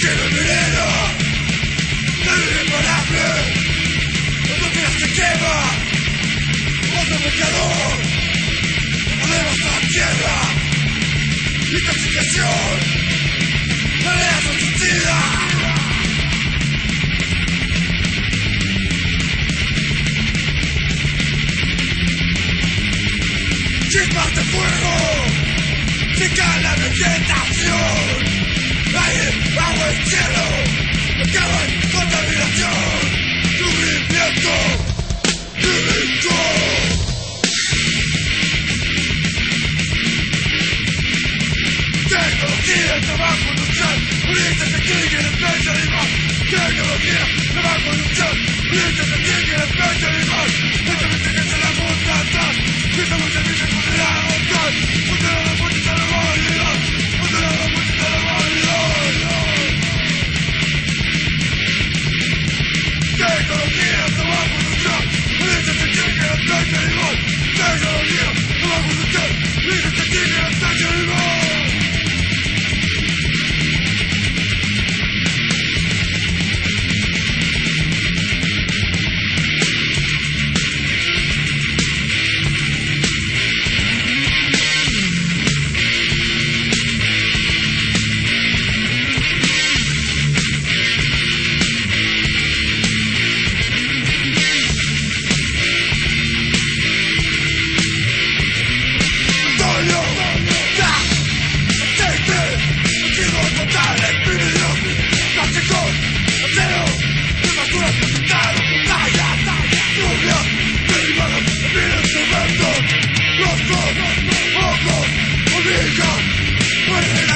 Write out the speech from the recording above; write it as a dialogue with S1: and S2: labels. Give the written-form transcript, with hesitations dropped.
S1: Lleno de veneno, nadie imparable. Cuando miras se quema, otro pecador. Podemos a la tierra, intoxicación, mareas suicidas. Chispas de fuego, se cae la vegetación. Aire, agua y cielo, acaba en contaminación. Sufrimiento, químico. Tecnología, trabajo industrial, política se extingue la especie animal. Tecnología, trabajo industrial, política se extingue la especie animal. Esta mente que se la monta atrás, esta mente que se podrá agotar. Pondrá la muerte a la humanidad, pondrá la muerte a la humanidad. Tecnología, trabajo industrial, política se extingue la especie animal. Tecnología, trabajo industrial, política se extingue la especie animal. Los ojos, hormigas, mueren.